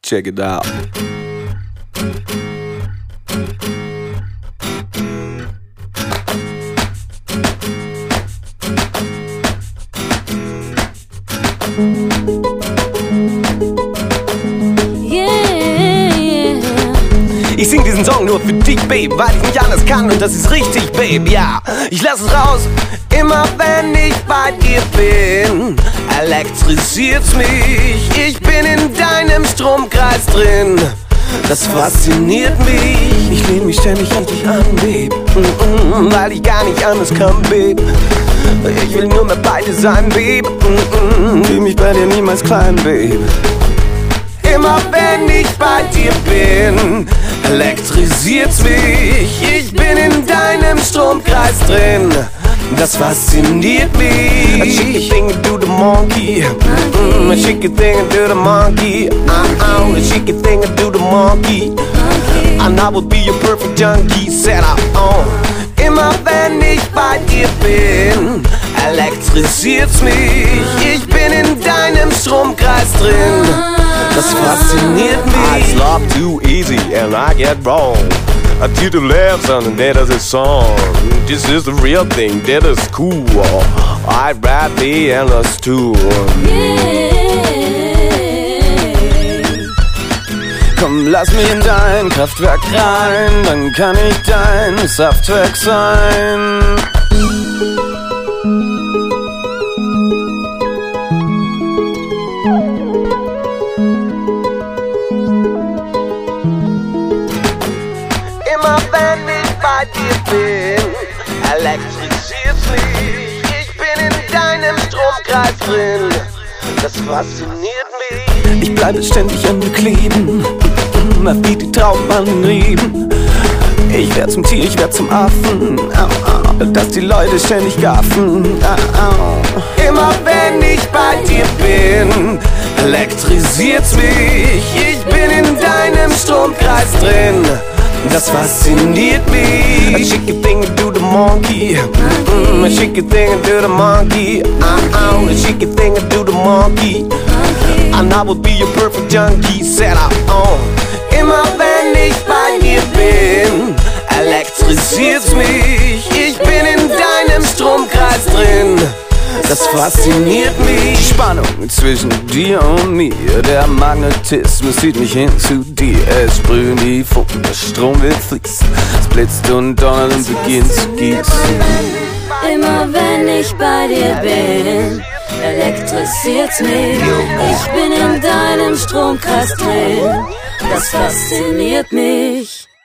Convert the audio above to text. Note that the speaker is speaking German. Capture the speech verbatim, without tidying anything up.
Check it out. Ich sing diesen Song nur für dich, Babe, weil ich nicht anders kann und das ist richtig, Babe, ja. Ich lass es raus, immer wenn ich bei dir bin, elektrisiert's mich. Ich bin in deinem Stromkreis drin, das fasziniert mich. Ich lehn mich ständig an dich an, Babe, mm -mm, weil ich gar nicht anders kann, Babe. Ich will nur mehr bei dir sein, Babe, mm -mm, fühl mich bei dir niemals klein, Babe. Immer wenn ich bei dir bin, elektrisiert's mich. Ich bin in deinem Stromkreis drin, das fasziniert mich. A chicky thing to do the monkey, mm, a chicky thing to do the monkey, uh -uh. A chicky thing to do the monkey, and I will be your perfect junkie, said I on. Immer wenn ich bei dir bin, elektrisiert's mich. Ich bin in deinem Stromkreis drin, das fasziniert mich. It's love too easy and I get wrong. I do the left and that is a song. This is the real thing, that is cool. I'd rap the endless tour. Komm, lass mich in dein Kraftwerk rein, dann kann ich dein Saftwerk sein. Immer wenn ich bei dir bin, elektrisiert's mich. Ich bin in deinem Stromkreis drin, das fasziniert mich. Ich bleibe ständig an dir kleben, wie die Trauben an den Reben. Ich werd zum Tier, ich werd zum Affen, au, au, dass die Leute ständig gaffen. Au, au. Immer wenn ich bei dir bin, elektrisiert's mich. Ich bin in deinem Stromkreis drin, das fasziniert mich. A chicky thing to do the monkey, mm, a chicky thing to do the monkey, uh -uh. A chicky thing to do the monkey, and I will be your perfect junkie, said I on. Immer wenn ich bei dir bin, elektrisiert's mich. Ich bin in deinem Stromkreis drin, das fasziniert mich. Die Spannung zwischen dir und mir, der Magnetismus zieht mich hin zu dir. Es sprühen die Funken, der Strom will fließen, es blitzt und donnert und beginnt zu gießen. Immer wenn ich bei dir bin, elektrisiert's mich. Ich bin in deinem Stromkreis drin, das fasziniert mich.